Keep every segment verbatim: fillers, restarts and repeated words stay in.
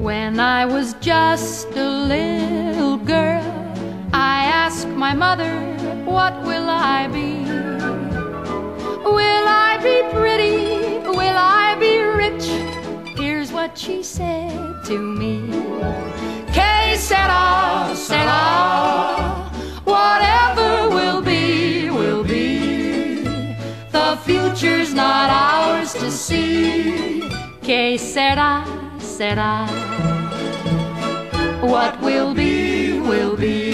When I was just a little girl, I asked my mother, what will I be? Will I be pretty? Will I be rich? Here's what she said to me. Que sera, sera, whatever will be, will be. The future's not ours to see. Que sera, sera, what will be, will be.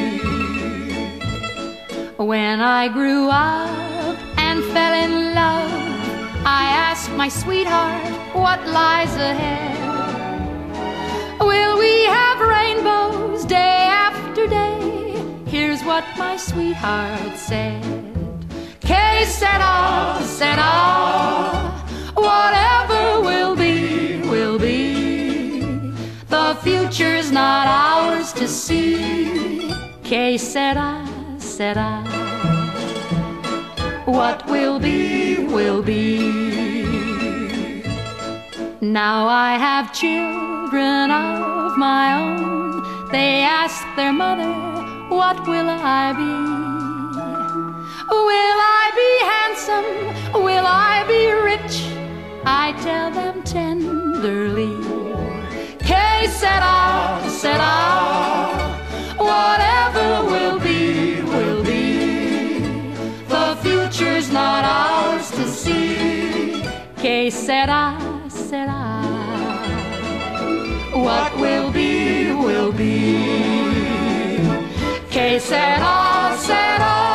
When I grew up and fell in love, I asked my sweetheart, what lies ahead? Will we have rainbows day after day? Here's what my sweetheart said. Que sera, sera, whatever will be, will be. The future's not ours to see. Que sera, sera, what will be, will be. Now I have children of my own. They ask their mother, what will I be? Will I be handsome? Will I be rich? I tell them tenderly, que sera, sera, whatever will be, will be. The future's not ours to see. Que sera, sera, what will be, will be. Que sera, sera.